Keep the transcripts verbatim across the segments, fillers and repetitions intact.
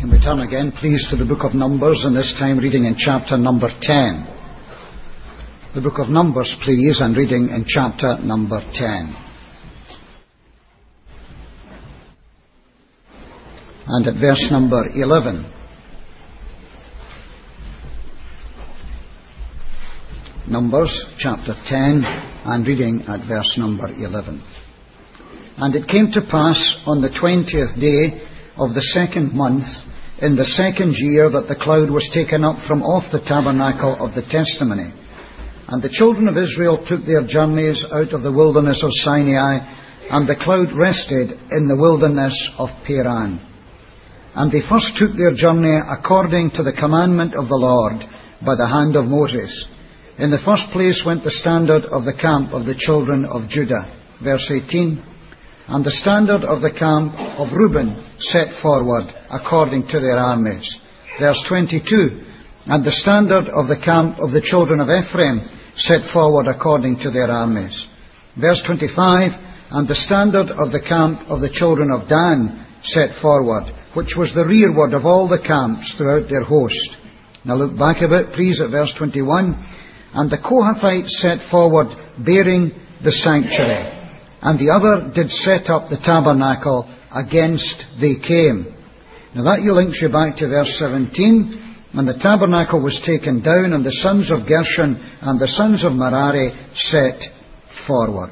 Can we turn again, please, to the book of Numbers, and this time reading in chapter number ten. The book of Numbers, please, and reading in chapter number ten. And at verse number eleven. Numbers, chapter ten, and reading at verse number eleven. And it came to pass on the twentieth day of the second month, in the second year, that the cloud was taken up from off the tabernacle of the testimony. And the children of Israel took their journeys out of the wilderness of Sinai, and the cloud rested in the wilderness of Paran. And they first took their journey according to the commandment of the Lord by the hand of Moses. In the first place went the standard of the camp of the children of Judah. Verse eighteen. And the standard of the camp of Reuben set forward according to their armies. Verse twenty-two. And the standard of the camp of the children of Ephraim set forward according to their armies. Verse twenty-five. And the standard of the camp of the children of Dan set forward, which was the rearward of all the camps throughout their host. Now look back a bit, please, at verse twenty-one. And the Kohathites set forward, bearing the sanctuary. And the other did set up the tabernacle against they came. Now that links you back to verse seventeen. And the tabernacle was taken down, and the sons of Gershon and the sons of Merari set forward.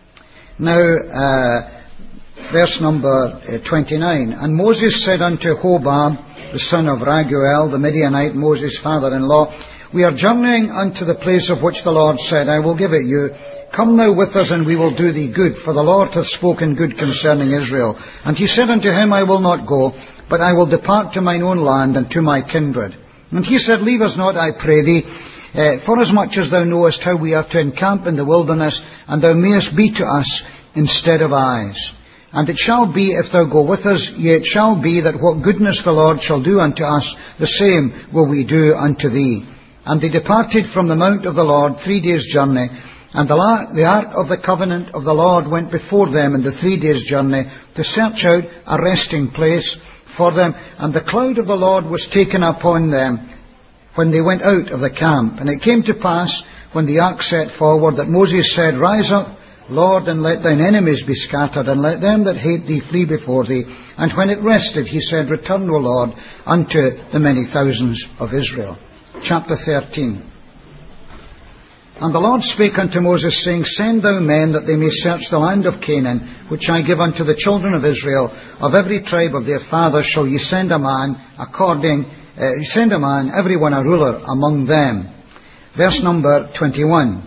Now, uh, verse number twenty-nine. And Moses said unto Hobab, the son of Raguel, the Midianite, Moses' father-in-law, we are journeying unto the place of which the Lord said, I will give it you. Come now with us, and we will do thee good, for the Lord hath spoken good concerning Israel. And he said unto him, I will not go, but I will depart to mine own land and to my kindred. And he said, leave us not, I pray thee, uh, forasmuch as thou knowest how we are to encamp in the wilderness, and thou mayest be to us instead of eyes. And it shall be, if thou go with us, yea, it shall be that what goodness the Lord shall do unto us, the same will we do unto thee. And they departed from the mount of the Lord three days' journey, and the, la- the ark of the covenant of the Lord went before them in the three days' journey to search out a resting place for them. And the cloud of the Lord was taken upon them when they went out of the camp. And it came to pass, when the ark set forward, that Moses said, rise up, Lord, and let thine enemies be scattered, and let them that hate thee flee before thee. And when it rested, he said, return, O Lord, unto the many thousands of Israel. Chapter thirteen. And the Lord spake unto Moses, saying, send thou men, that they may search the land of Canaan, which I give unto the children of Israel. Of every tribe of their fathers shall ye send a man, according, uh, send a man, every one a ruler among them. Verse number twenty-one.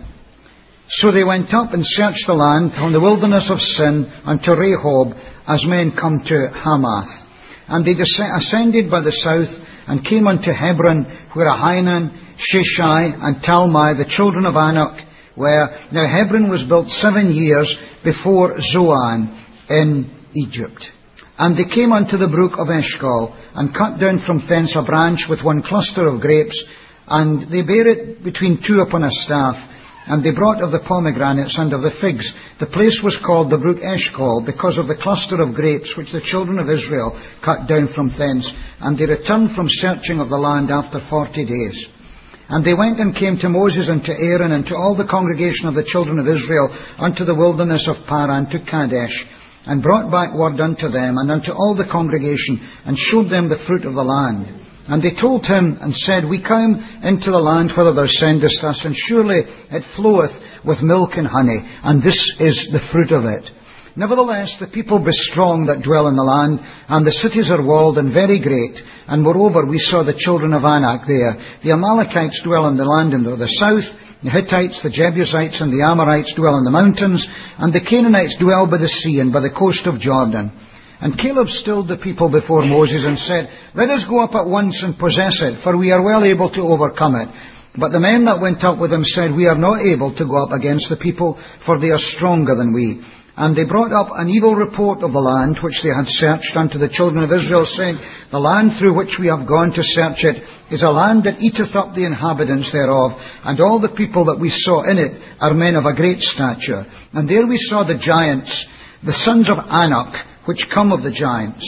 So they went up and searched the land from the wilderness of Sin unto Rehob, as men come to Hamath. And they ascended by the south, and came unto Hebron, where Ahhiman, Sheshai, and Talmai, the children of Anak, were. Now Hebron was built seven years before Zoan in Egypt. And they came unto the brook of Eshcol, and cut down from thence a branch with one cluster of grapes, and they bare it between two upon a staff. And they brought of the pomegranates and of the figs. The place was called the brook Eshcol, because of the cluster of grapes which the children of Israel cut down from thence. And they returned from searching of the land after forty days. And they went and came to Moses and to Aaron and to all the congregation of the children of Israel unto the wilderness of Paran, to Kadesh, and brought back word unto them and unto all the congregation, and showed them the fruit of the land. And they told him and said, we come into the land whither thou sendest us, and surely it floweth with milk and honey, and this is the fruit of it. Nevertheless, the people be strong that dwell in the land, and the cities are walled and very great. And moreover, we saw the children of Anak there. The Amalekites dwell in the land in the south, the Hittites, the Jebusites, and the Amorites dwell in the mountains, and the Canaanites dwell by the sea and by the coast of Jordan. And Caleb stilled the people before Moses and said, let us go up at once and possess it, for we are well able to overcome it. But the men that went up with him said, we are not able to go up against the people, for they are stronger than we. And they brought up an evil report of the land which they had searched unto the children of Israel, saying, the land through which we have gone to search it is a land that eateth up the inhabitants thereof, and all the people that we saw in it are men of a great stature. And there we saw the giants, the sons of Anak, which come of the giants.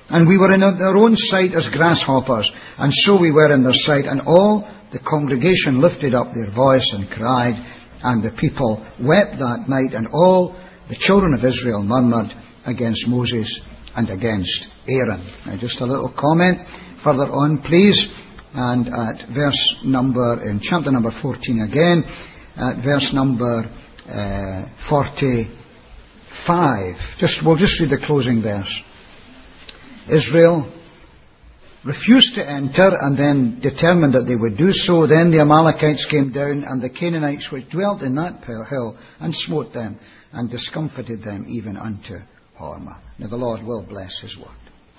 And we were in their own sight as grasshoppers, and so we were in their sight. And all the congregation lifted up their voice and cried, and the people wept that night, and all the children of Israel murmured against Moses and against Aaron. Now just a little comment further on, please. And at verse number, in chapter number fourteen again, at verse number uh, forty-five. Just, we'll just read the closing verse. Israel refused to enter and then determined that they would do so. Then the Amalekites came down, and the Canaanites which dwelt in that hill, and smote them and discomfited them even unto Hormah. Now the Lord will bless His word.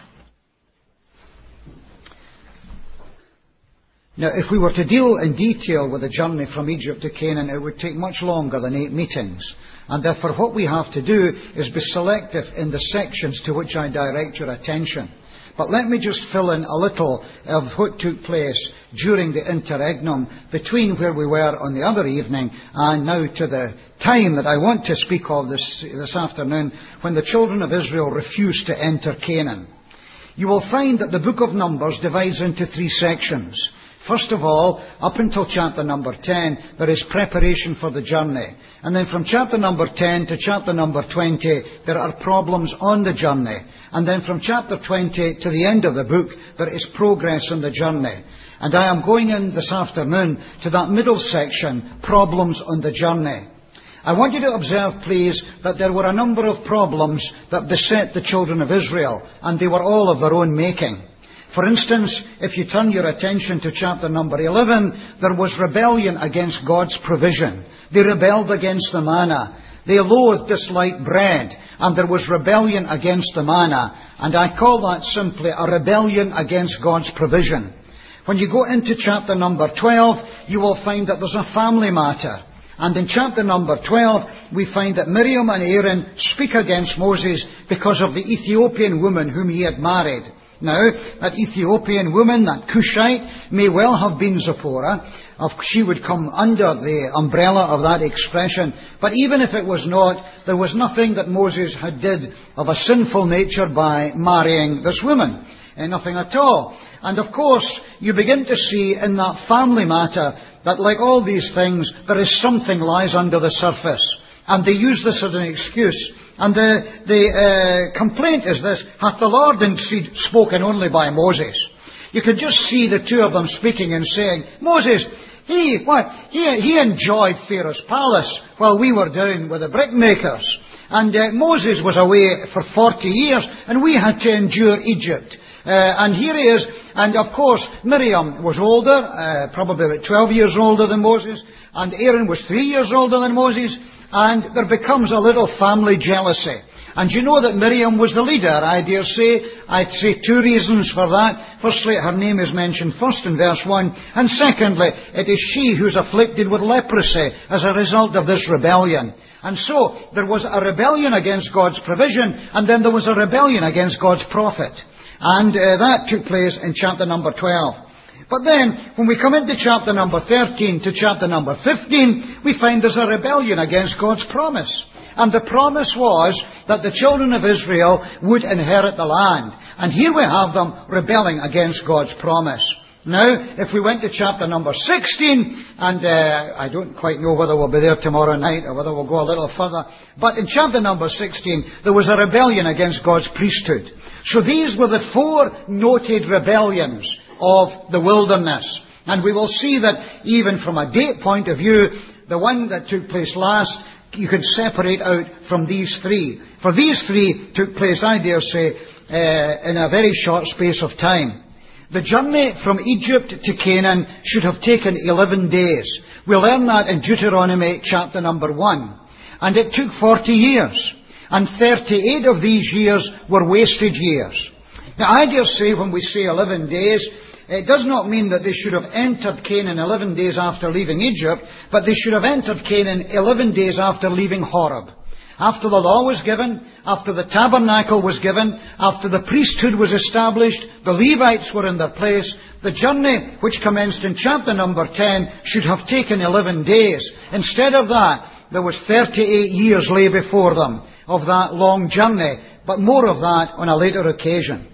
Now, if we were to deal in detail with the journey from Egypt to Canaan, it would take much longer than eight meetings. And therefore what we have to do is be selective in the sections to which I direct your attention. But let me just fill in a little of what took place during the interregnum between where we were on the other evening and now to the time that I want to speak of this, this afternoon, when the children of Israel refused to enter Canaan. You will find that the book of Numbers divides into three sections. First of all, up until chapter number ten, there is preparation for the journey. And then from chapter number ten to chapter number twenty, there are problems on the journey. And then from chapter twenty to the end of the book, there is progress on the journey. And I am going in this afternoon to that middle section, problems on the journey. I want you to observe, please, that there were a number of problems that beset the children of Israel, and they were all of their own making. For instance, if you turn your attention to chapter number eleven, there was rebellion against God's provision. They rebelled against the manna. They loathed, disliked bread, and there was rebellion against the manna. And I call that simply a rebellion against God's provision. When you go into chapter number twelve, you will find that there's a family matter. And in chapter number twelve, we find that Miriam and Aaron speak against Moses because of the Ethiopian woman whom he had married. Now, that Ethiopian woman, that Cushite, may well have been Zipporah. She would come under the umbrella of that expression. But even if it was not, there was nothing that Moses had did of a sinful nature by marrying this woman. And nothing at all. And of course, you begin to see in that family matter that, like all these things, there is something lies under the surface. And they use this as an excuse. And the, the uh, complaint is this: hath the Lord indeed spoken only by Moses? You could just see the two of them speaking and saying, Moses, he, what, he, he enjoyed Pharaoh's palace while we were down with the brickmakers. And uh, Moses was away for forty years, and we had to endure Egypt. Uh, and here he is, and of course Miriam was older, uh, probably about twelve years older than Moses, and Aaron was three years older than Moses, and there becomes a little family jealousy. And you know that Miriam was the leader, I dare say. I'd say two reasons for that. Firstly, her name is mentioned first in verse one, and secondly, it is she who's afflicted with leprosy as a result of this rebellion. And so, there was a rebellion against God's provision, and then there was a rebellion against God's prophet. And uh, that took place in chapter number twelve. But then, when we come into chapter number thirteen to chapter number fifteen, we find there's a rebellion against God's promise. And the promise was that the children of Israel would inherit the land. And here we have them rebelling against God's promise. Now, if we went to chapter number sixteen, and uh, I don't quite know whether we'll be there tomorrow night or whether we'll go a little further, but in chapter number sixteen, there was a rebellion against God's priesthood. So these were the four noted rebellions of the wilderness. And we will see that even from a date point of view, the one that took place last, you could separate out from these three. For these three took place, I dare say, uh, in a very short space of time. The journey from Egypt to Canaan should have taken eleven days. We learn that in Deuteronomy chapter number one. And it took forty years. And thirty-eight of these years were wasted years. Now, I dare say when we say eleven days, it does not mean that they should have entered Canaan eleven days after leaving Egypt, but they should have entered Canaan eleven days after leaving Horeb. After the law was given, after the tabernacle was given, after the priesthood was established, the Levites were in their place, the journey which commenced in chapter number ten should have taken eleven days. Instead of that, there was thirty-eight years lay before them of that long journey, but more of that on a later occasion.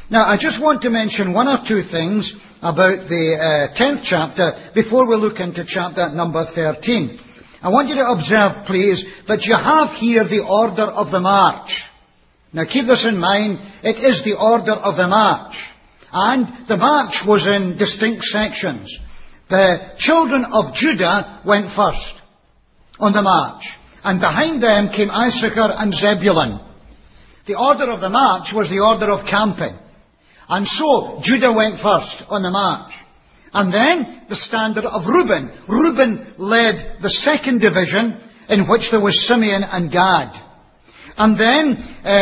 Now, I just want to mention one or two things about the uh, tenth chapter before we look into chapter number thirteen. I want you to observe, please, that you have here the order of the march. Now, keep this in mind. It is the order of the march. And the march was in distinct sections. The children of Judah went first on the march. And behind them came Issachar and Zebulun. The order of the march was the order of camping. And so, Judah went first on the march. And then, the standard of Reuben. Reuben led the second division, in which there was Simeon and Gad. And then,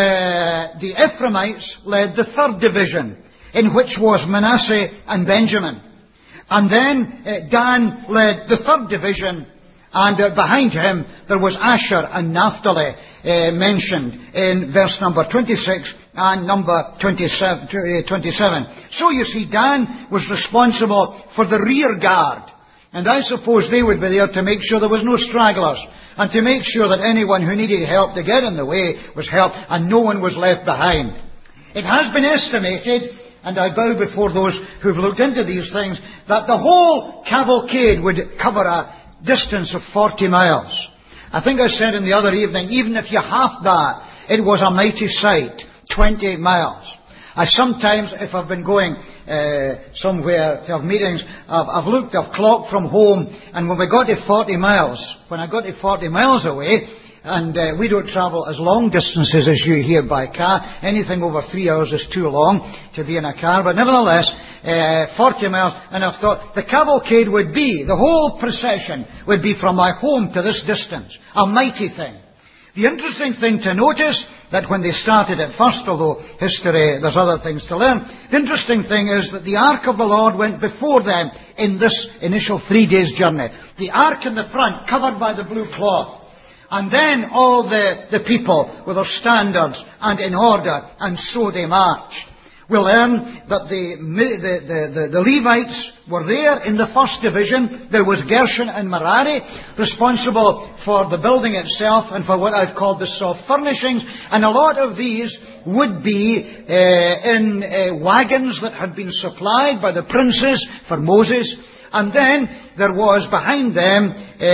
uh, the Ephraimites led the third division, in which was Manasseh and Benjamin. And then, uh, Dan led the third division, and uh, behind him there was Asher and Naphtali uh, mentioned in verse number twenty-six and number twenty-seven. So you see, Dan was responsible for the rear guard. And I suppose they would be there to make sure there was no stragglers, and to make sure that anyone who needed help to get in the way was helped, and no one was left behind. It has been estimated, and I bow before those who've looked into these things, that the whole cavalcade would cover a distance of forty miles. I think I said in the other evening, even if you half that, it was a mighty sight. twenty miles. I sometimes, if I've been going uh, somewhere to have meetings, I've, I've looked, I've clocked from home, and when we got to forty miles, when I got to forty miles away, and uh, we don't travel as long distances as you here by car. Anything over three hours is too long to be in a car, but nevertheless, uh, forty miles, and I've thought the cavalcade would be, the whole procession would be from my home to this distance. A mighty thing. The interesting thing to notice, that when they started at first, although history, there's other things to learn, the interesting thing is that the Ark of the Lord went before them in this initial three days journey. The Ark in the front, covered by the blue cloth. And then all the, the people with their standards and in order, and so they marched. We learn that the, the, the, the Levites were there in the first division. There was Gershon and Merari, responsible for the building itself and for what I've called the soft furnishings. And a lot of these would be uh, in uh, wagons that had been supplied by the princes for Moses. And then there was behind them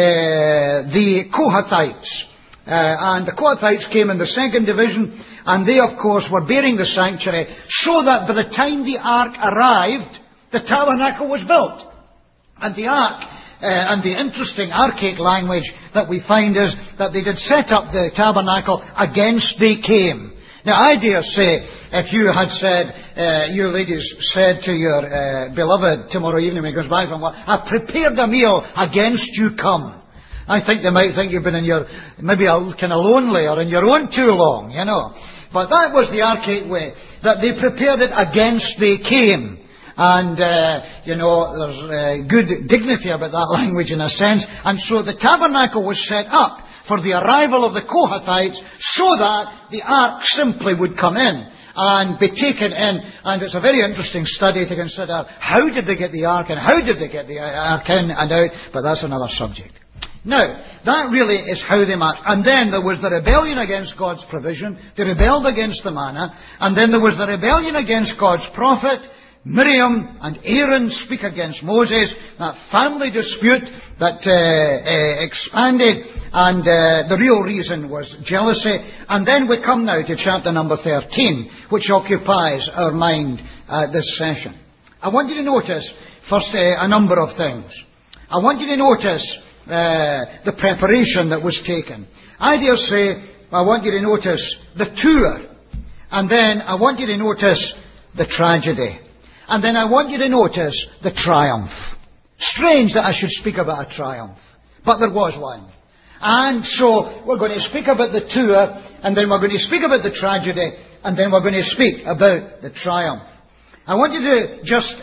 uh, the Kohathites. Uh, and the Kohathites came in the second division, and they, of course, were bearing the sanctuary, so that by the time the ark arrived, the tabernacle was built. And the ark, uh, and the interesting archaic language that we find is that they did set up the tabernacle against they came. Now, I dare say, if you had said, uh, you ladies said to your uh, beloved tomorrow evening when he goes back from work, I've prepared a meal against you come. I think they might think you've been in your, maybe a kind of lonely or in your own too long, you know. But that was the archaic way, that they prepared it against they came. And, uh, you know, there's uh, good dignity about that language in a sense. And so the tabernacle was set up for the arrival of the Kohathites, so that the ark simply would come in and be taken in. And it's a very interesting study to consider how did they get the ark and how did they get the ark in and out, but that's another subject. Now, that really is how they marched. And then there was the rebellion against God's provision. They rebelled against the manna. And then there was the rebellion against God's prophet. Miriam and Aaron speak against Moses. That family dispute that uh, uh, expanded. And uh, the real reason was jealousy. And then we come now to chapter number thirteen, which occupies our mind uh, this session. I want you to notice, first, uh, a number of things. I want you to notice Uh, the preparation that was taken. I dare say, I want you to notice the tour. And then I want you to notice the tragedy. And then I want you to notice the triumph. Strange that I should speak about a triumph. But there was one. And so we're going to speak about the tour, and then we're going to speak about the tragedy, and then we're going to speak about the triumph. I want you to just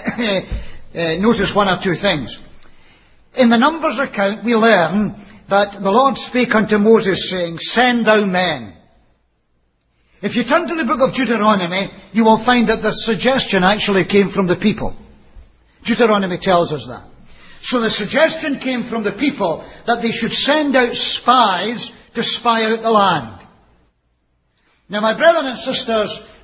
uh, notice one or two things. In the Numbers account, we learn that the Lord spake unto Moses, saying, Send thou men. If you turn to the book of Deuteronomy, you will find that the suggestion actually came from the people. Deuteronomy tells us that. So the suggestion came from the people that they should send out spies to spy out the land. Now, my brethren and sisters,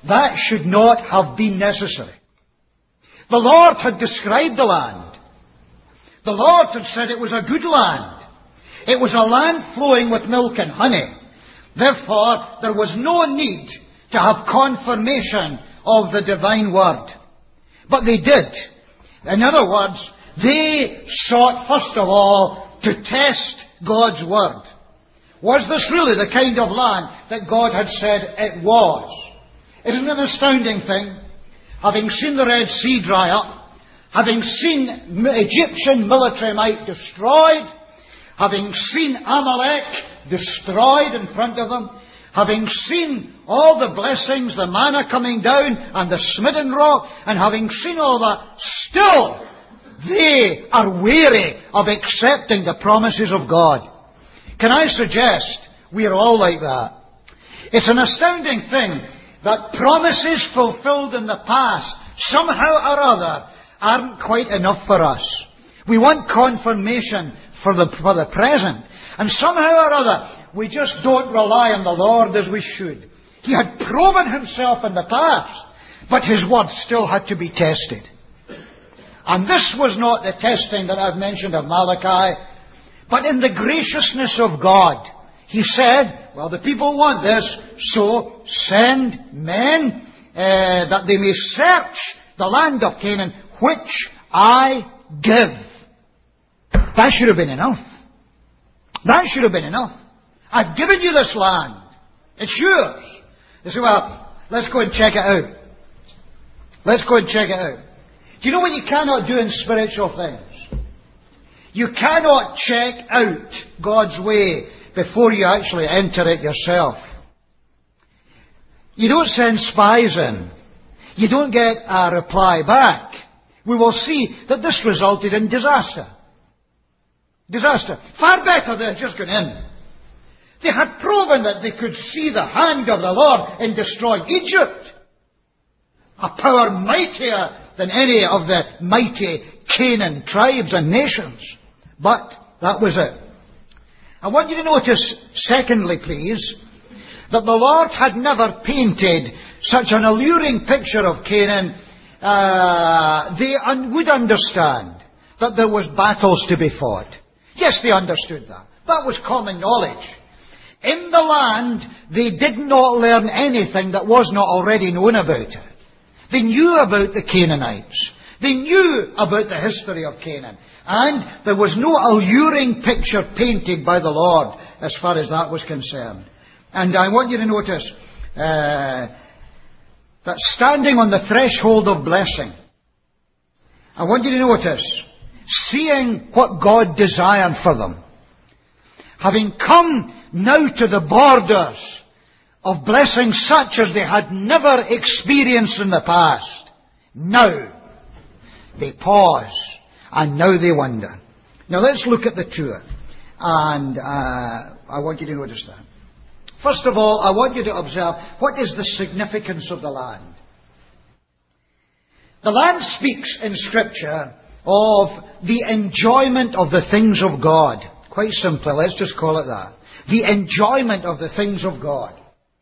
that should not have been necessary. The Lord had described the land. The Lord had said it was a good land. It was a land flowing with milk and honey. Therefore, there was no need to have confirmation of the divine word. But they did. In other words, they sought first of all to test God's word. Was this really the kind of land that God had said it was? Isn't it an astounding thing? Having seen the Red Sea dry up, having seen Egyptian military might destroyed, having seen Amalek destroyed in front of them, having seen all the blessings, the manna coming down and the smitten rock, and having seen all that, still they are weary of accepting the promises of God. Can I suggest we are all like that? It's an astounding thing that promises fulfilled in the past, somehow or other, aren't quite enough for us. We want confirmation for the, for the present. And somehow or other, we just don't rely on the Lord as we should. He had proven himself in the past, but his word still had to be tested. And this was not the testing that I've mentioned of Malachi, but in the graciousness of God. He said, well, the people want this, so send men uh, that they may search the land of Canaan, which I give. That should have been enough. That should have been enough. I've given you this land. It's yours. They say, well, let's go and check it out. Let's go and check it out. Do you know what you cannot do in spiritual things? You cannot check out God's way before you actually enter it yourself. You don't send spies in. You don't get a reply back. We will see that this resulted in disaster. Disaster. Far better they had just gone in. They had proven that they could see the hand of the Lord in destroying Egypt. A power mightier than any of the mighty Canaan tribes and nations. But that was it. I want you to notice, secondly, please, that the Lord had never painted such an alluring picture of Canaan. Uh, they un- would understand that there was battles to be fought. Yes, they understood that. That was common knowledge. In the land, they did not learn anything that was not already known about it. They knew about the Canaanites. They knew about the history of Canaan. And there was no alluring picture painted by the Lord as far as that was concerned. And I want you to notice uh, that standing on the threshold of blessing, I want you to notice, seeing what God desired for them, having come now to the borders of blessing such as they had never experienced in the past, now they pause and now they wonder. Now let's look at the tour, and uh, I want you to notice that. First of all, I want you to observe what is the significance of the land. The land speaks in Scripture of the enjoyment of the things of God. Quite simply, let's just call it that. The enjoyment of the things of God.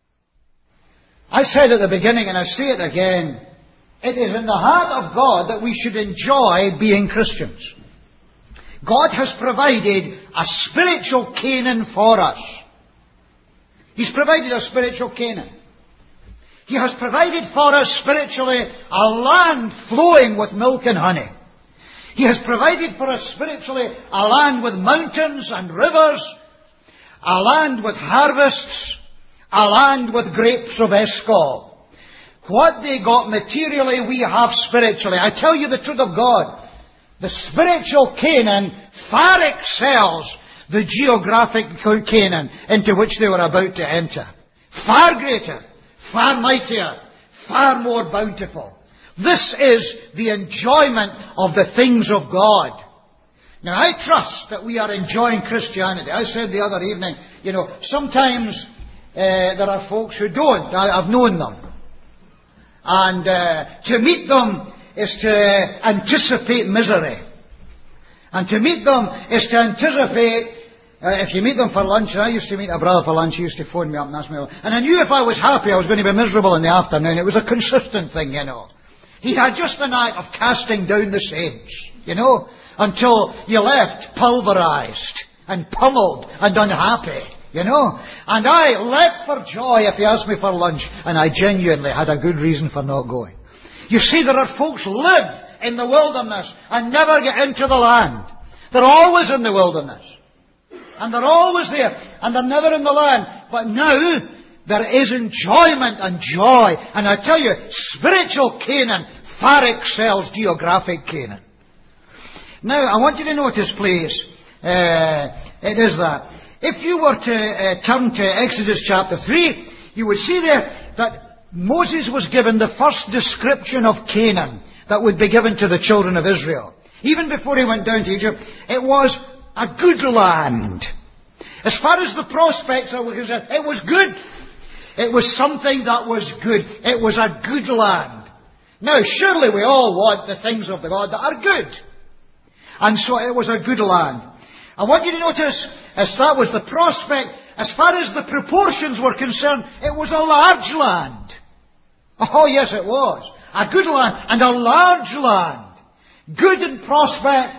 I said at the beginning, and I say it again, it is in the heart of God that we should enjoy being Christians. God has provided a spiritual Canaan for us. He's provided a spiritual Canaan. He has provided for us spiritually a land flowing with milk and honey. He has provided for us spiritually a land with mountains and rivers, a land with harvests, a land with grapes of Eshcol. What they got materially, we have spiritually. I tell you the truth of God. The spiritual Canaan far excels the geographic Canaan into which they were about to enter. Far greater, far mightier, far more bountiful. This is the enjoyment of the things of God. Now, I trust that we are enjoying Christianity. I said the other evening, you know, sometimes uh, there are folks who don't. I, I've known them. And uh, to meet them is to anticipate misery. And to meet them is to anticipate Uh, if you meet them for lunch, and I used to meet a brother for lunch, he used to phone me up and ask me, and I knew if I was happy I was going to be miserable in the afternoon. It was a consistent thing, you know. He had just the knack of casting down the sage, you know, until you left pulverised and pummeled and unhappy, you know. And I leapt for joy if he asked me for lunch, and I genuinely had a good reason for not going. You see, there are folks who live in the wilderness and never get into the land. They're always in the wilderness. And they're always there. And they're never in the land. But now, there is enjoyment and joy. And I tell you, spiritual Canaan far excels geographic Canaan. Now, I want you to notice, please, uh, it is that. If you were to uh, turn to Exodus chapter three, you would see there that Moses was given the first description of Canaan that would be given to the children of Israel. Even before he went down to Egypt, it was a good land. As far as the prospects are concerned, it was good. It was something that was good. It was a good land. Now, surely we all want the things of the God that are good. And so it was a good land. I want you to notice, as that was the prospect, as far as the proportions were concerned, it was a large land. Oh, yes, it was. A good land and a large land. Good in prospect,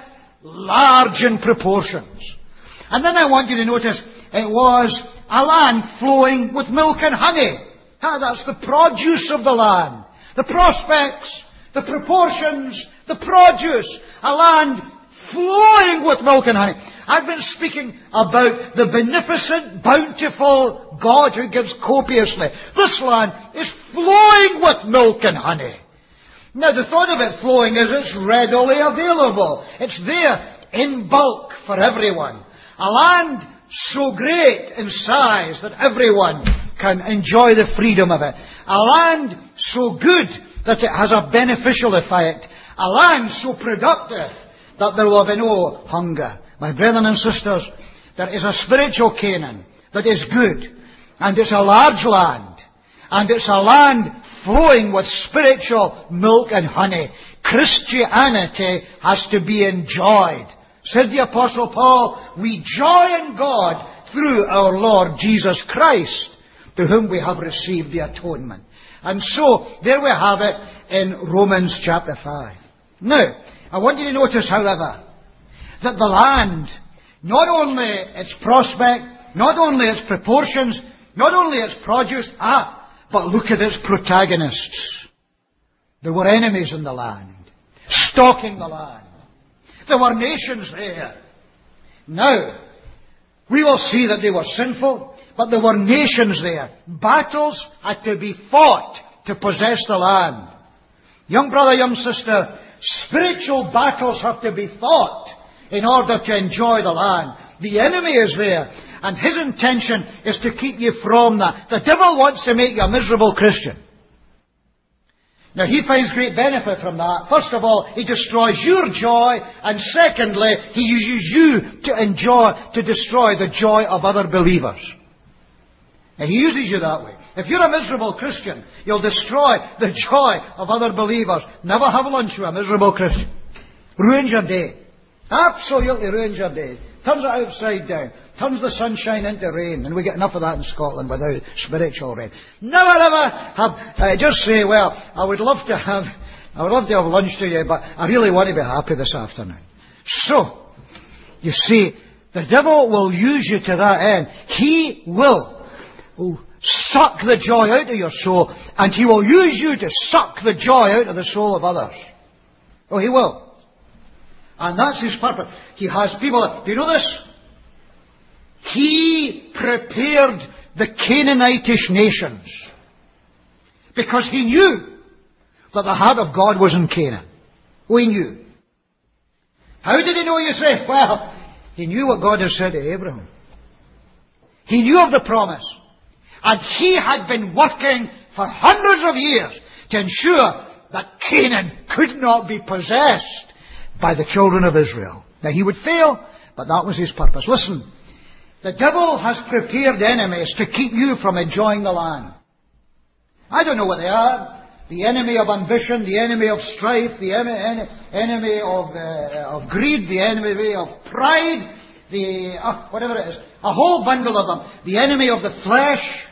large in proportions. And then I want you to notice, it was a land flowing with milk and honey. Ah, that's the produce of the land. The prospects, the proportions, the produce. A land flowing with milk and honey. I've been speaking about the beneficent, bountiful God who gives copiously. This land is flowing with milk and honey. Now, the thought of it flowing is it's readily available. It's there in bulk for everyone. A land so great in size that everyone can enjoy the freedom of it. A land so good that it has a beneficial effect. A land so productive that there will be no hunger. My brethren and sisters, there is a spiritual Canaan that is good. And it's a large land. And it's a land flowing with spiritual milk and honey. Christianity has to be enjoyed. Said the Apostle Paul, we joy in God through our Lord Jesus Christ, to whom we have received the atonement. And so, there we have it in Romans chapter five. Now, I want you to notice, however, that the land, not only its prospect, not only its proportions, not only its produce, ah, but look at its protagonists. There were enemies in the land, stalking the land. There were nations there. Now, we will see that they were sinful, but there were nations there. Battles had to be fought to possess the land. Young brother, young sister, spiritual battles have to be fought in order to enjoy the land. The enemy is there, and his intention is to keep you from that. The devil wants to make you a miserable Christian. Now, he finds great benefit from that. First of all, he destroys your joy, and secondly, he uses you to enjoy, to destroy the joy of other believers. And he uses you that way. If you're a miserable Christian, you'll destroy the joy of other believers. Never have lunch with a miserable Christian. Ruins your day. Absolutely ruins your day. Turns it upside down. Turns the sunshine into rain. And we get enough of that in Scotland without spiritual rain. Never ever have, uh, just say, well, I would love to have, I would love to have lunch today, but I really want to be happy this afternoon. So, you see, the devil will use you to that end. He will oh, suck the joy out of your soul, and he will use you to suck the joy out of the soul of others. Oh, he will. And that's his purpose. He has people... Do you know this? He prepared the Canaanitish nations because he knew that the heart of God was in Canaan. Oh, he knew. How did he know, you say? Well, he knew what God had said to Abraham. He knew of the promise. And he had been working for hundreds of years to ensure that Canaan could not be possessed by the children of Israel. Now, he would fail, but that was his purpose. Listen, the devil has prepared enemies to keep you from enjoying the land. I don't know what they are. The enemy of ambition, the enemy of strife, the enemy of, uh, of greed, the enemy of pride, the, uh, whatever it is, a whole bundle of them, the enemy of the flesh.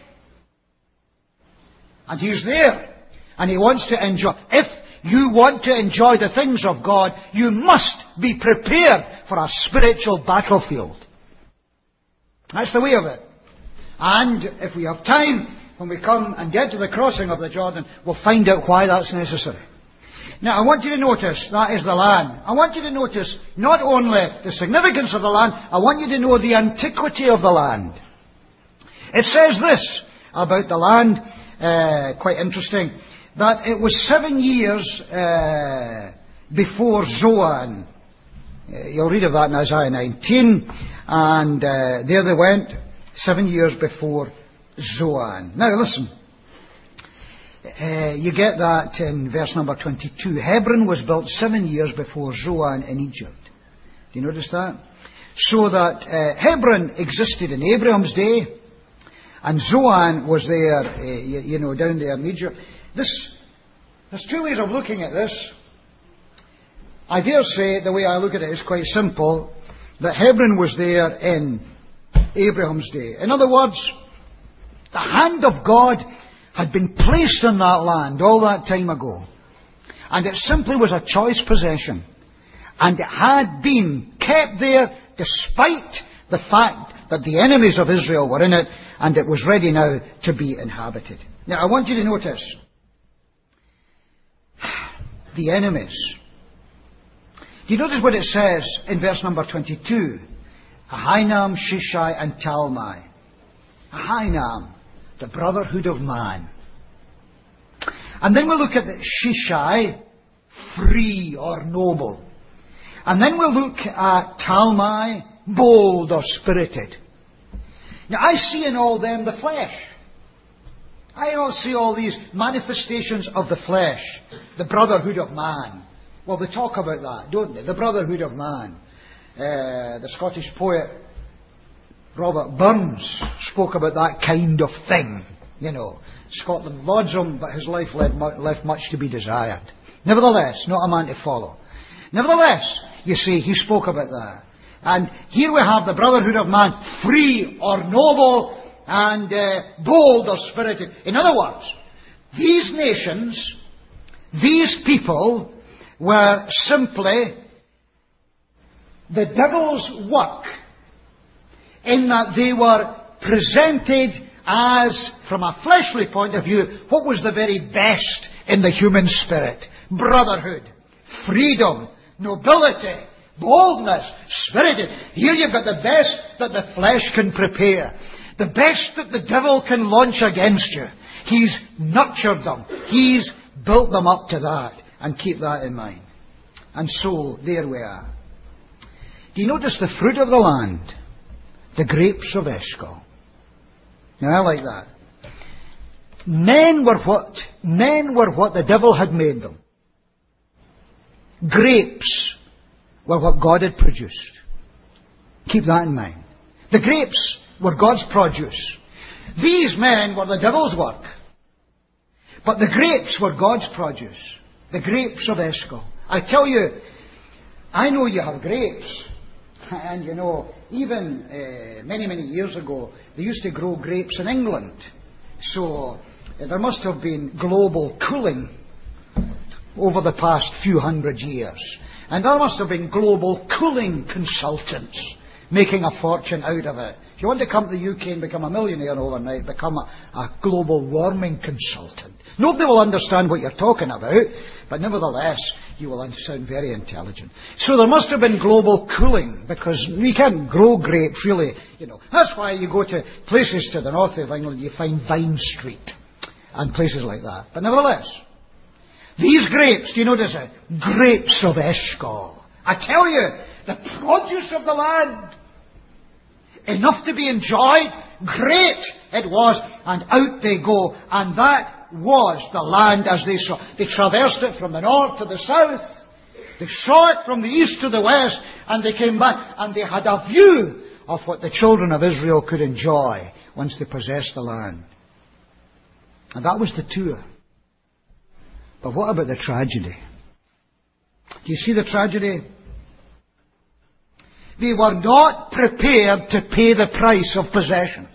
And he's there. And he wants to enjoy. If you want to enjoy the things of God, you must be prepared for a spiritual battlefield. That's the way of it. And if we have time, when we come and get to the crossing of the Jordan, we'll find out why that's necessary. Now, I want you to notice that is the land. I want you to notice not only the significance of the land, I want you to know the antiquity of the land. It says this about the land, uh, quite interesting, that it was seven years uh, before Zoan. Uh, you'll read of that in Isaiah nineteen, and uh, there they went, seven years before Zoan. Now listen. Uh, you get that in verse number twenty-two. Hebron was built seven years before Zoan in Egypt. Do you notice that? So that uh, Hebron existed in Abraham's day, and Zoan was there, uh, you, you know, down there in Egypt. This, there's two ways of looking at this. I dare say the way I look at it is quite simple, that Hebron was there in Abraham's day. In other words, the hand of God had been placed in that land all that time ago. And it simply was a choice possession. And it had been kept there despite the fact that the enemies of Israel were in it, and it was ready now to be inhabited. Now, I want you to notice the enemies. Do you notice what it says in verse number twenty-two? Ahinoam, Shishai, and Talmai. Ahinoam, the brotherhood of man. And then we'll look at the Shishai, free or noble. And then we'll look at Talmai, bold or spirited. Now I see in all them the flesh. I don't see all these manifestations of the flesh, the brotherhood of man. Well, they talk about that, don't they? The brotherhood of man. Uh, the Scottish poet Robert Burns spoke about that kind of thing. You know, Scotland lauds him, but his life left much to be desired. Nevertheless, not a man to follow. Nevertheless, you see, he spoke about that. And here we have the brotherhood of man, free or noble and uh, bold or spirited. In other words, these nations, these people were simply the devil's work, in that they were presented as, from a fleshly point of view, what was the very best in the human spirit. Brotherhood, freedom, nobility, boldness, spirited. Here you've got the best that the flesh can prepare. The best that the devil can launch against you. He's nurtured them. He's built them up to that. And keep that in mind. And so, there we are. Do you notice the fruit of the land? The grapes of Eshcol. Now I like that. Men were what? Men were what the devil had made them. Grapes were what God had produced. Keep that in mind. The grapes were God's produce. These men were the devil's work. But the grapes were God's produce. The grapes of Eshcol. I tell you, I know you have grapes. And you know, even uh, many, many years ago, they used to grow grapes in England. So uh, there must have been global cooling over the past few hundred years. And there must have been global cooling consultants making a fortune out of it. If you want to come to the U K and become a millionaire overnight, become a, a global warming consultant. Nobody will understand what you're talking about, but nevertheless, you will sound very intelligent. So there must have been global cooling, because we can't grow grapes really, you know. That's why you go to places to the north of England, you find Vine Street and places like that. But nevertheless, these grapes, do you notice it? Grapes of Eshcol. I tell you, the produce of the land, enough to be enjoyed, great it was, and out they go, and that was the land as they saw. They traversed it from the north to the south. They saw it from the east to the west, and they came back, and they had a view of what the children of Israel could enjoy once they possessed the land. And that was the tour. But what about the tragedy? Do you see the tragedy? They were not prepared to pay the price of possession.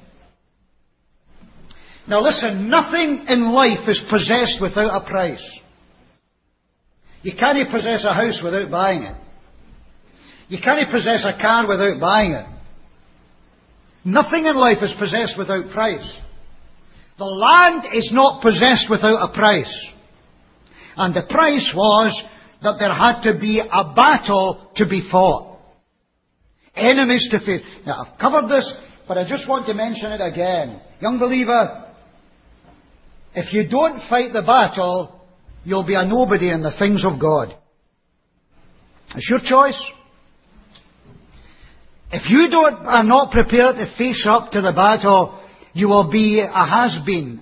Now listen, nothing in life is possessed without a price. You can't possess a house without buying it. You can't possess a car without buying it. Nothing in life is possessed without price. The land is not possessed without a price. And the price was that there had to be a battle to be fought. Enemies to face. Now, I've covered this, but I just want to mention it again. Young believer, if you don't fight the battle, you'll be a nobody in the things of God. It's your choice. If you don't, are not prepared to face up to the battle, you will be a has-been.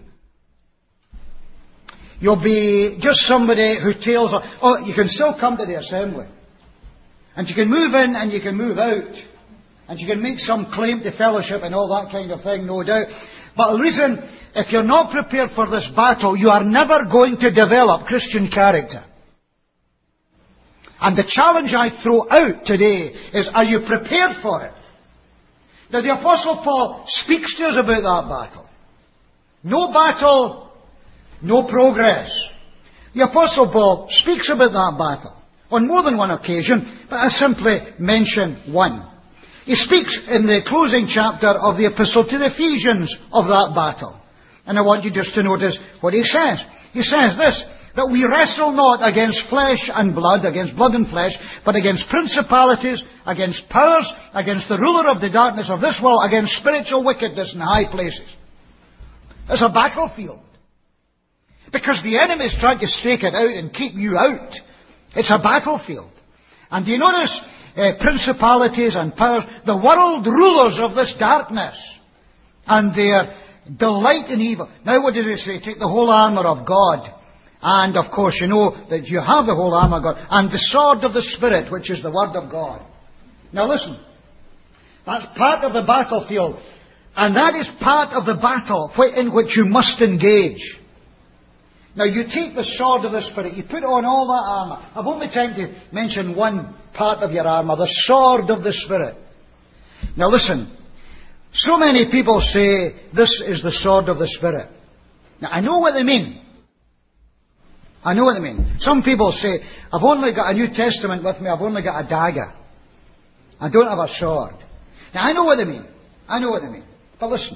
You'll be just somebody who tells, oh, you can still come to the assembly. And you can move in and you can move out. And you can make some claim to fellowship and all that kind of thing, no doubt. But the reason, if you're not prepared for this battle, you are never going to develop Christian character. And the challenge I throw out today is, are you prepared for it? Now the Apostle Paul speaks to us about that battle. No battle, no progress. The Apostle Paul speaks about that battle on more than one occasion, but I simply mention one. He speaks in the closing chapter of the Epistle to the Ephesians of that battle. And I want you just to notice what he says. He says this, that we wrestle not against flesh and blood, against blood and flesh, but against principalities, against powers, against the ruler of the darkness of this world, against spiritual wickedness in high places. It's a battlefield. Because the enemy is trying to stake it out and keep you out. It's a battlefield. And do you notice uh, principalities and powers, the world rulers of this darkness, and their delight in evil. Now what does it say? Take the whole armour of God. And of course you know that you have the whole armour of God. And the sword of the Spirit, which is the Word of God. Now listen. That's part of the battlefield. And that is part of the battle in which you must engage. Now you take the sword of the Spirit. You put on all that armour. I've only time to mention one part of your armour. The sword of the Spirit. Now listen. So many people say this is the sword of the Spirit. Now I know what they mean. I know what they mean. Some people say, I've only got a New Testament with me, I've only got a dagger. I don't have a sword. Now I know what they mean. I know what they mean. But listen.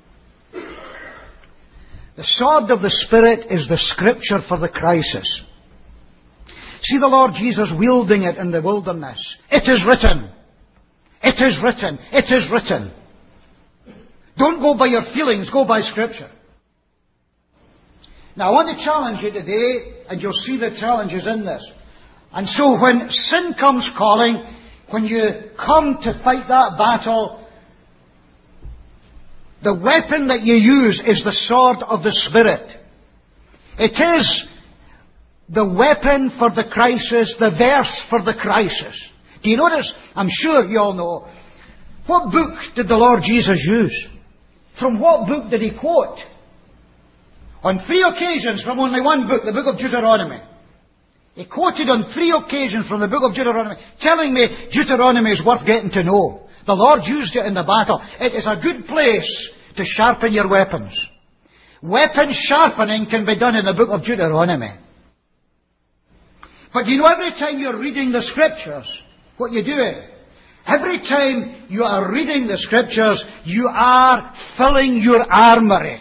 The sword of the Spirit is the scripture for the crisis. See the Lord Jesus wielding it in the wilderness. It is written. It is written. It is written. Don't go by your feelings, go by scripture. Now I want to challenge you today, and you'll see the challenges in this. And so when sin comes calling, when you come to fight that battle, the weapon that you use is the sword of the Spirit. It is the weapon for the crisis, the verse for the crisis. Do you notice? I'm sure you all know. What book did the Lord Jesus use? From what book did he quote? On three occasions from only one book, the book of Deuteronomy. He quoted on three occasions from the book of Deuteronomy, telling me Deuteronomy is worth getting to know. The Lord used it in the battle. It is a good place to sharpen your weapons. Weapon sharpening can be done in the book of Deuteronomy. But you know, every time you're reading the Scriptures, what you're doing, every time you are reading the Scriptures, you are filling your armoury.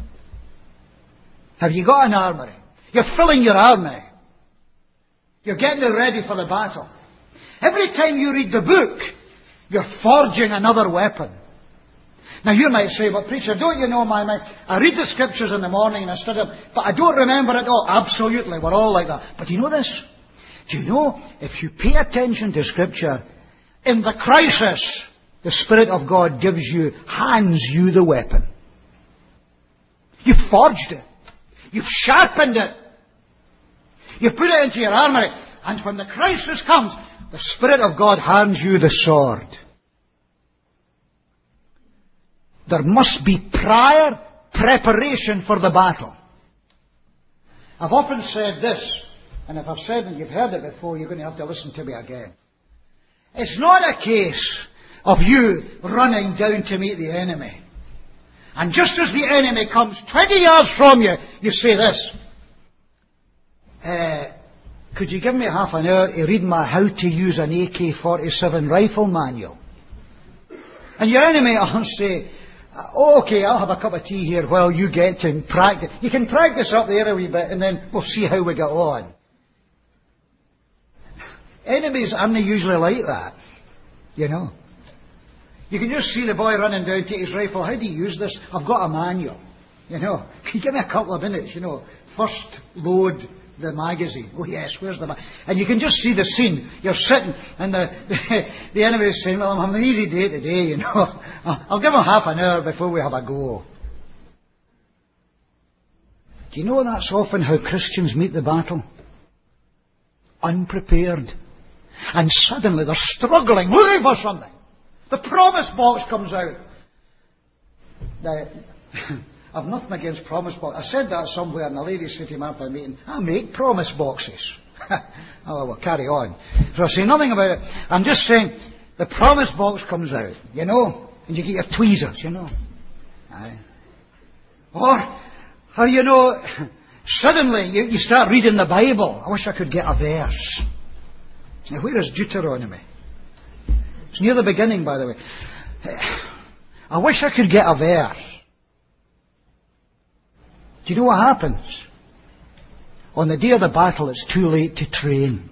Have you got an armoury? You're filling your armoury. You're getting it ready for the battle. Every time you read the book, you're forging another weapon. Now you might say, but preacher, don't you know my mind? I read the Scriptures in the morning and I study them, but I don't remember it all. Absolutely, we're all like that. But you know this? Do you know, if you pay attention to Scripture, in the crisis, the Spirit of God gives you, hands you the weapon. You've forged it. You've sharpened it. You've put it into your armoury. And when the crisis comes, the Spirit of God hands you the sword. There must be prior preparation for the battle. I've often said this, and if I've said it and you've heard it before, you're going to have to listen to me again. It's not a case of you running down to meet the enemy. And just as the enemy comes twenty yards from you, you say this. Uh, could you give me half an hour to read my how to use an A K forty-seven rifle manual? And your enemy will say, oh, okay, I'll have a cup of tea here while you get to practice. You can practice up there a wee bit and then we'll see how we get on. Enemies aren't usually like that, you know. You can just see the boy running down to his rifle. How do you use this? I've got a manual, you know. Can you give me a couple of minutes, you know. First load the magazine. Oh yes, where's the ma-? And you can just see the scene. You're sitting and the, the enemy is saying, well, I'm having an easy day today, you know. I'll give him half an hour before we have a go. Do you know that's often how Christians meet the battle? Unprepared. And suddenly they're struggling, looking for something. The promise box comes out. Now, I've nothing against promise boxes. I said that somewhere in a Ladies' City Martha meeting. I make promise boxes. Oh, well, carry on. So I say nothing about it. I'm just saying, the promise box comes out, you know, and you get your tweezers, you know. Aye. Or, or, you know, suddenly you, you start reading the Bible. I wish I could get a verse. Now, where is Deuteronomy? It's near the beginning, by the way. I wish I could get a verse. Do you know what happens? On the day of the battle, it's too late to train.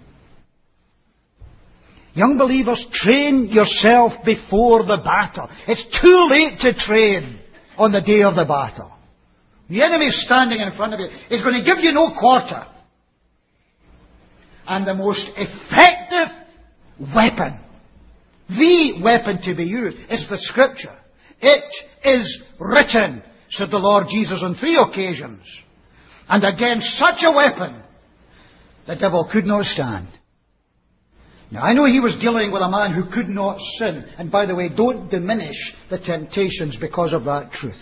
Young believers, train yourself before the battle. It's too late to train on the day of the battle. The enemy is standing in front of you. He's going to give you no quarter. And the most effective weapon, the weapon to be used, is the Scripture. It is written, said the Lord Jesus on three occasions. And against such a weapon, the devil could not stand. Now, I know he was dealing with a man who could not sin. And by the way, don't diminish the temptations because of that truth.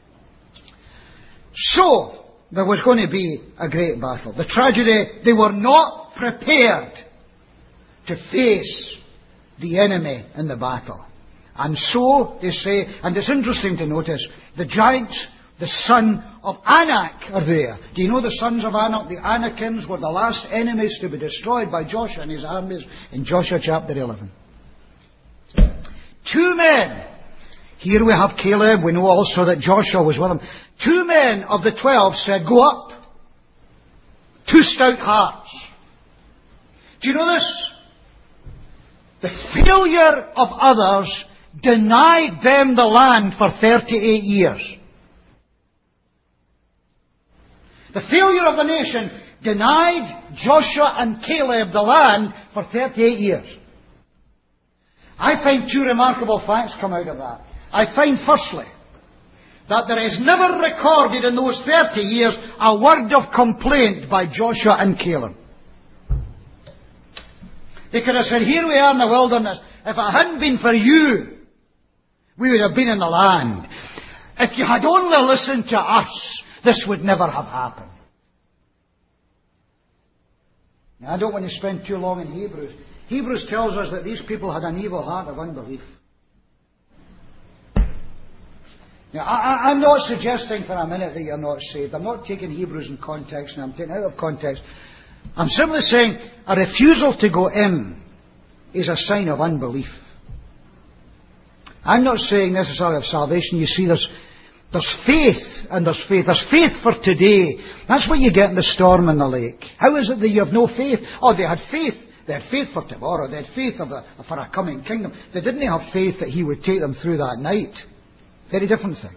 So, there was going to be a great battle. The tragedy, they were not prepared to face the enemy in the battle. And so, they say, and it's interesting to notice, the giant, the son of Anak are there. Do you know the sons of Anak? The Anakims were the last enemies to be destroyed by Joshua and his armies in Joshua chapter eleven. Two men. Here we have Caleb. We know also that Joshua was with him. Two men of the twelve said, go up. Two stout hearts. Do you know this? The failure of others denied them the land for thirty-eight years. The failure of the nation denied Joshua and Caleb the land for thirty-eight years. I find two remarkable facts come out of that. I find, firstly, that there is never recorded in those thirty years a word of complaint by Joshua and Caleb. They could have said, here we are in the wilderness. If it hadn't been for you, we would have been in the land. If you had only listened to us, this would never have happened. Now, I don't want to spend too long in Hebrews. Hebrews tells us that these people had an evil heart of unbelief. Now, I, I'm not suggesting for a minute that you're not saved. I'm not taking Hebrews in context, and I'm taking it out of context. I'm simply saying a refusal to go in is a sign of unbelief. I'm not saying necessarily of salvation. You see, there's, there's faith, and there's faith. There's faith for today. That's what you get in the storm in the lake. How is it that you have no faith? Oh, they had faith. They had faith for tomorrow. They had faith of a, for a coming kingdom. They didn't have faith that He would take them through that night. Very different thing.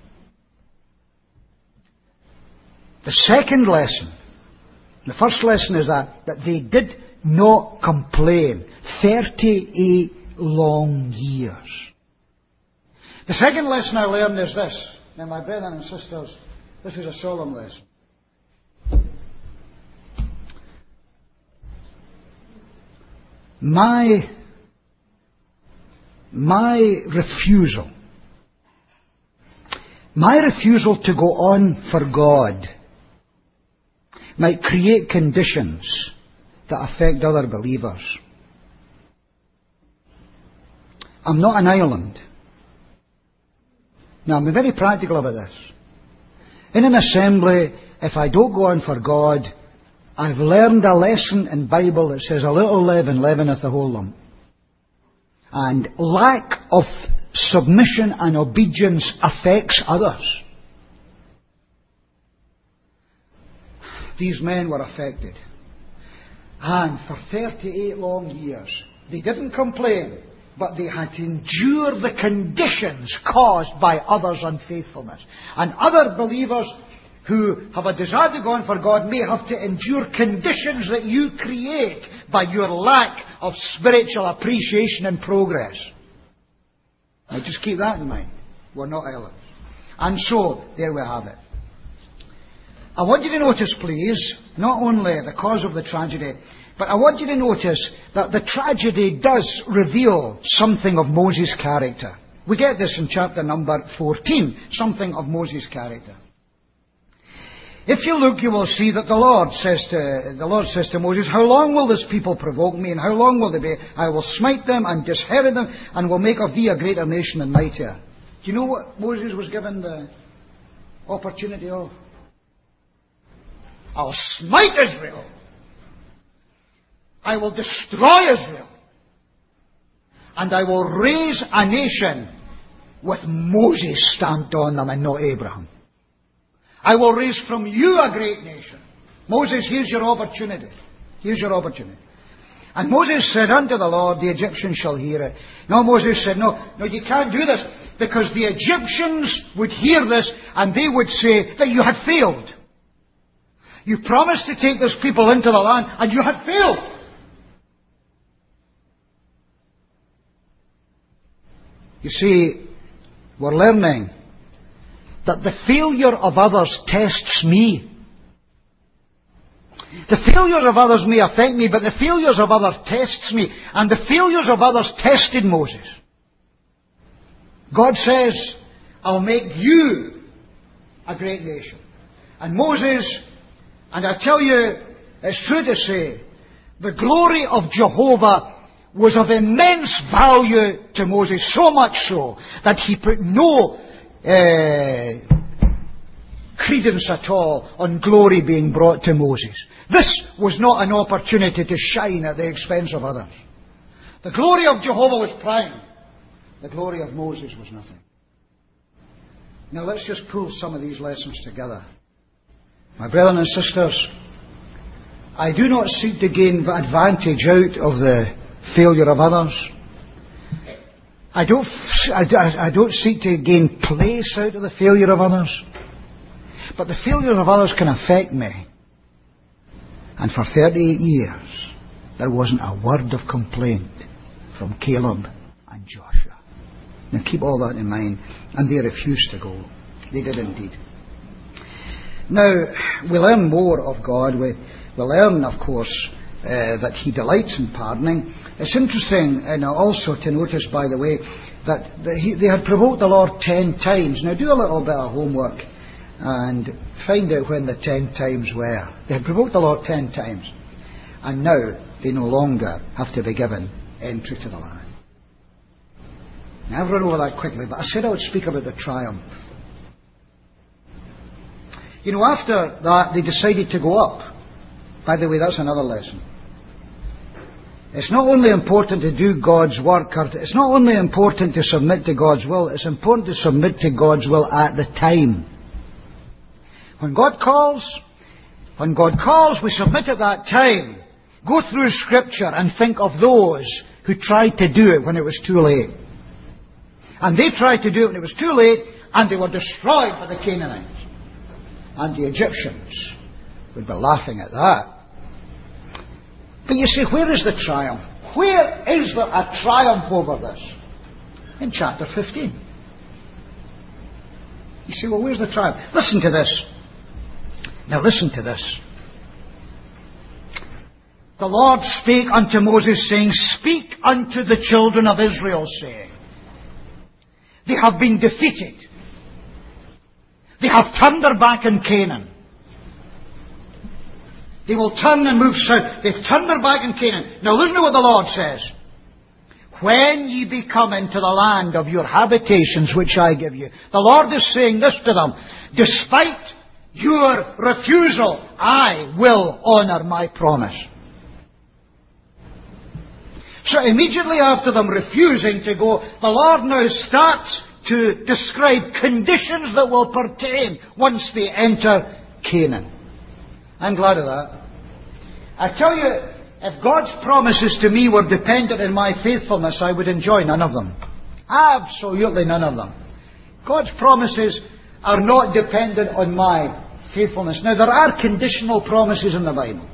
The second lesson, the first lesson is that, that they did not complain. thirty-eight long years. The second lesson I learned is this. Now, my brethren and sisters, this is a solemn lesson. My, my refusal, my refusal to go on for God might create conditions that affect other believers. I'm not an island. Now, I'm very practical about this. In an assembly, if I don't go on for God, I've learned a lesson in Bible that says a little leaven leaveneth the whole lump. And lack of submission and obedience affects others. These men were affected. And for thirty-eight long years, they didn't complain, but they had to endure the conditions caused by others' unfaithfulness. And other believers who have a desire to go on for God may have to endure conditions that you create by your lack of spiritual appreciation and progress. Now just keep that in mind. We're not islands. And so, there we have it. I want you to notice, please, not only the cause of the tragedy, but I want you to notice that the tragedy does reveal something of Moses' character. We get this in chapter number fourteen, something of Moses' character. If you look, you will see that the Lord says to the Lord says to Moses, "How long will this people provoke me, and how long will they be? I will smite them and disinherit them, and will make of thee a greater nation and mightier." Do you know what Moses was given the opportunity of? I'll smite Israel. I will destroy Israel. And I will raise a nation with Moses stamped on them and not Abraham. I will raise from you a great nation. Moses, here's your opportunity. Here's your opportunity. And Moses said unto the Lord, the Egyptians shall hear it. No, Moses said, no, no, you can't do this, because the Egyptians would hear this and they would say that you had failed. You promised to take this people into the land, and you had failed. You see, we're learning that the failure of others tests me. The failures of others may affect me, but the failures of others tests me. And the failures of others tested Moses. God says, I'll make you a great nation. And Moses... And I tell you, it's true to say, the glory of Jehovah was of immense value to Moses, so much so that he put no uh, credence at all on glory being brought to Moses. This was not an opportunity to shine at the expense of others. The glory of Jehovah was prime. The glory of Moses was nothing. Now let's just pull some of these lessons together. My brethren and sisters, I do not seek to gain advantage out of the failure of others. I don't, I, I don't seek to gain place out of the failure of others. But the failure of others can affect me. And for thirty-eight years, there wasn't a word of complaint from Caleb and Joshua. Now keep all that in mind. And they refused to go. They did indeed. Now, we learn more of God. We, we learn, of course, uh, that He delights in pardoning. It's interesting uh, now also to notice, by the way, that the, he, they had provoked the Lord ten times. Now, do a little bit of homework and find out when the ten times were. They had provoked the Lord ten times. And now they no longer have to be given entry to the land. Now, I've run over that quickly, but I said I would speak about the triumph. You know, after that, they decided to go up. By the way, that's another lesson. It's not only important to do God's work, or it's not only important to submit to God's will, it's important to submit to God's will at the time. When God calls, when God calls, we submit at that time. Go through Scripture and think of those who tried to do it when it was too late. And they tried to do it when it was too late, and they were destroyed by the Canaanites. And the Egyptians would be laughing at that. But you see, where is the triumph? Where is there a triumph over this? In chapter fifteen. You see, well, where's the triumph? Listen to this. Now listen to this. The Lord spake unto Moses, saying, Speak unto the children of Israel, saying, They have been defeated. They have turned their back in Canaan. They will turn and move south. They've turned their back in Canaan. Now listen to what the Lord says. when ye be come into the land of your habitations which I give you. The Lord is saying this to them. Despite your refusal, I will honour my promise. So immediately after them refusing to go, the Lord now starts to describe conditions that will pertain once they enter Canaan. I'm glad of that. I tell you, if God's promises to me were dependent on my faithfulness, I would enjoy none of them. Absolutely none of them. God's promises are not dependent on my faithfulness. Now, there are conditional promises in the Bible.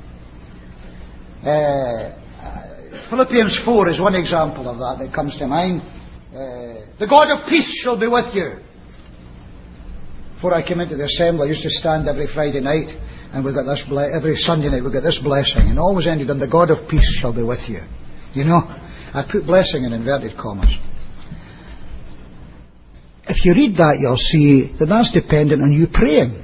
Uh, Philippians four is one example of that that comes to mind. Uh, the God of peace shall be with you. Before I came into the assembly, I used to stand every Friday night, and we got this ble- every Sunday night we got this blessing, and always ended on the God of peace shall be with you. You know, I put blessing in inverted commas. If you read that, you'll see that that's dependent on you praying.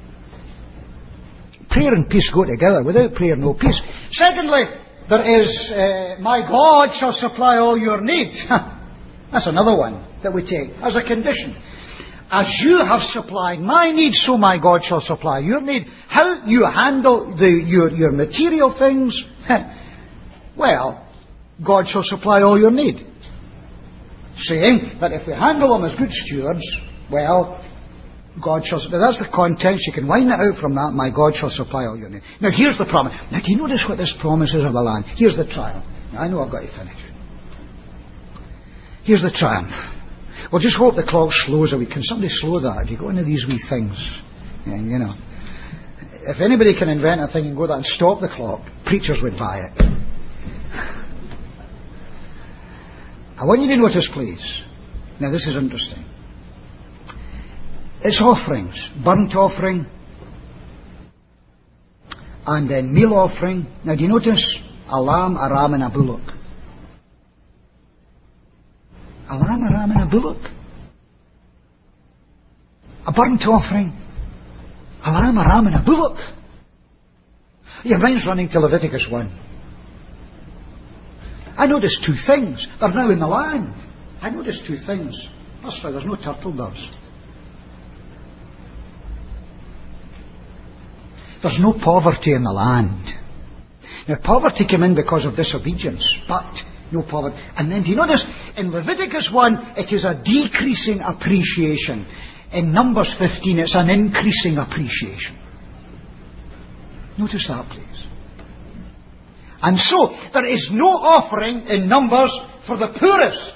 Prayer and peace go together. Without prayer, no peace. Secondly, there is, uh, my God shall supply all your need. That's another one that we take as a condition. As you have supplied my need, so my God shall supply your need. How you handle the, your, your material things, well, God shall supply all your need. Saying that if we handle them as good stewards, well, God shall... That's the context. You can wind it out from that. My God shall supply all your need. Now, here's the promise. Now, do you notice what this promise is of the land? Here's the triumph. Now, I know I've got to finish. Here's the triumph. Well, just hope the clock slows a wee. Can somebody slow that? If you go into these wee things, yeah, you know. If anybody can invent a thing and go there and stop the clock, preachers would buy it. I want you to notice, please. Now, this is interesting. It's offerings. Burnt offering. And then meal offering. Now, do you notice? A lamb, a ram and a bullock. A lamb, a ram and a bullock. A burnt offering. A lamb, a ram and a bullock. Your mind's running to Leviticus one. I noticed two things. They're now in the land. I noticed two things. First of all, there's no turtle doves. There's no poverty in the land. Now, poverty came in because of disobedience, but no poverty. And then, do you notice, in Leviticus one, it is a decreasing appreciation. In Numbers fifteen, it's an increasing appreciation. Notice that, please. And so, there is no offering in Numbers for the poorest.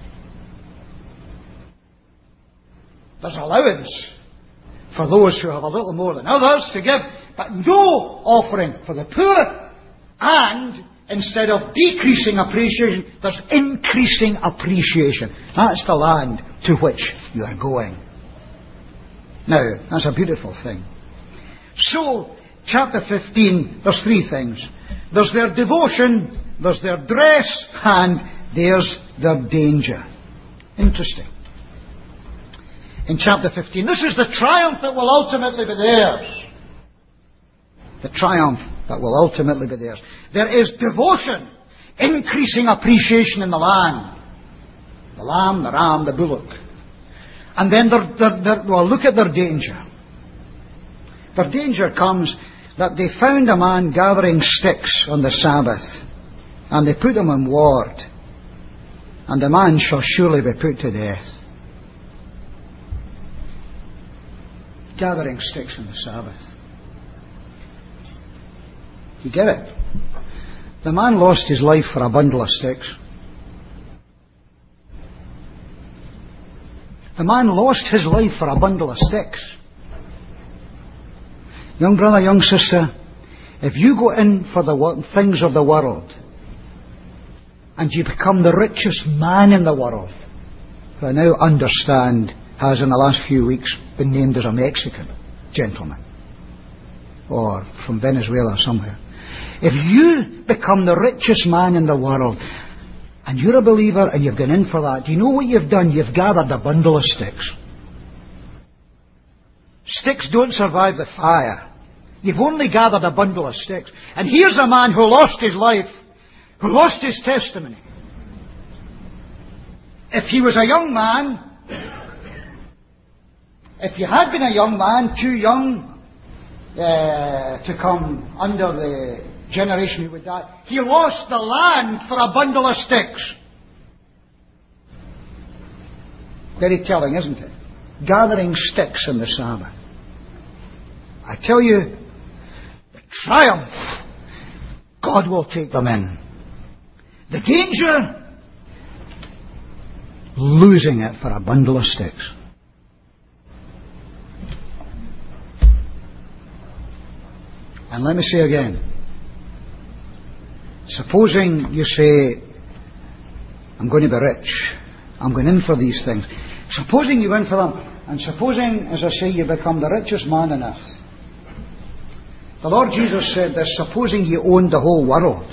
There's allowance for those who have a little more than others to give, but no offering for the poor. And instead of decreasing appreciation, there's increasing appreciation. That's the land to which you are going. Now, that's a beautiful thing. So, chapter fifteen, there's three things. There's their devotion, there's their dress, and there's their danger. Interesting. In chapter fifteen, this is the triumph that will ultimately be theirs. The triumph that will ultimately be theirs. There is devotion, increasing appreciation in the land. The lamb, the ram, the bullock. And then, they're, they're, they're, well, look at their danger. Their danger comes that they found a man gathering sticks on the Sabbath, and they put him on ward, and the man shall surely be put to death. Gathering sticks on the Sabbath. You get it? The man lost his life for a bundle of sticks. The man lost his life for a bundle of sticks. Young brother, young sister, if you go in for the things of the world and you become the richest man in the world, who I now understand has in the last few weeks been named as a Mexican gentleman, or from Venezuela somewhere. If you become the richest man in the world and you're a believer and you've gone in for that, do you know what you've done? You've gathered a bundle of sticks. Sticks don't survive the fire. You've only gathered a bundle of sticks. And here's a man who lost his life, who lost his testimony. if he was a young man, if he had been a young man, too young uh, to come under the generation who would die, he lost the land for a bundle of sticks. Very telling, isn't it? Gathering sticks in the Sabbath. I tell you, the triumph, God will take them in. The danger, losing it for a bundle of sticks. And let me say again, supposing you say, I'm going to be rich, I'm going in for these things. Supposing you win for them, and supposing, as I say, you become the richest man on earth. The Lord Jesus said this, supposing you owned the whole world,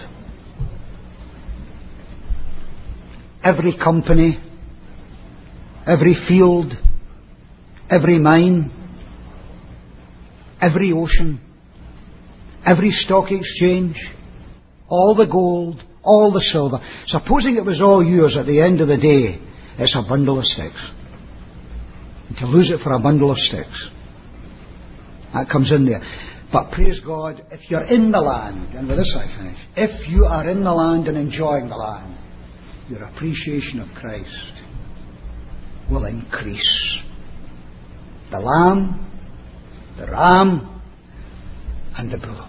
every company, every field, every mine, every ocean, every stock exchange, all the gold, all the silver, supposing it was all yours at the end of the day, it's a bundle of sticks. And to lose it for a bundle of sticks, that comes in there. But praise God, if you're in the land, and with this I finish, if you are in the land and enjoying the land, your appreciation of Christ will increase. The lamb, the ram, and the bullock.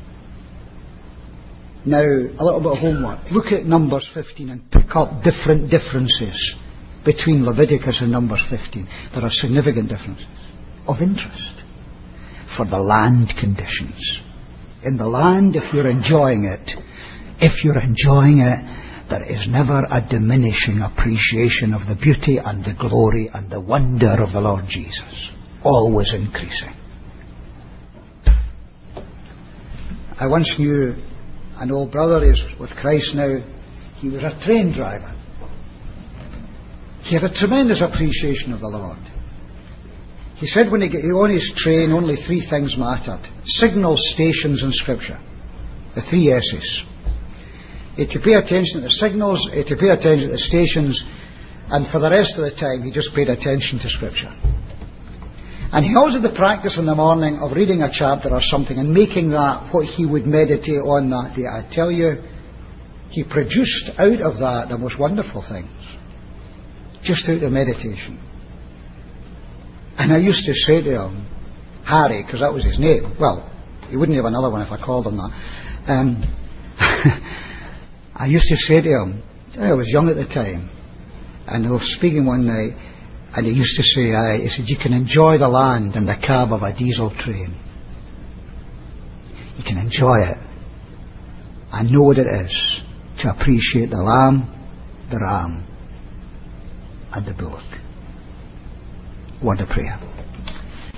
Now, a little bit of homework. Look at Numbers fifteen and pick up different differences between Leviticus and Numbers fifteen. There are significant differences of interest for the land conditions. In the land, if you're enjoying it, if you're enjoying it, there is never a diminishing appreciation of the beauty and the glory and the wonder of the Lord Jesus. Always increasing. I once knew an old brother, he's with Christ now. He was a train driver. He had a tremendous appreciation of the Lord. He said when he got on his train, only three things mattered: signals, stations and Scripture. The three S's. He had to pay attention to the signals, he had to pay attention to the stations, and for the rest of the time he just paid attention to Scripture. And he always had the practice in the morning of reading a chapter or something and making that what he would meditate on that day. I tell you, he produced out of that the most wonderful things. Just out of meditation. And I used to say to him, Harry, because that was his name. Well, he wouldn't have another one if I called him that. Um, I used to say to him, I was young at the time, and I was speaking one night, and he used to say, I, he said, you can enjoy the land in the cab of a diesel train. You can enjoy it and know what it is to appreciate the lamb, the ram, and the bullock. What a prayer.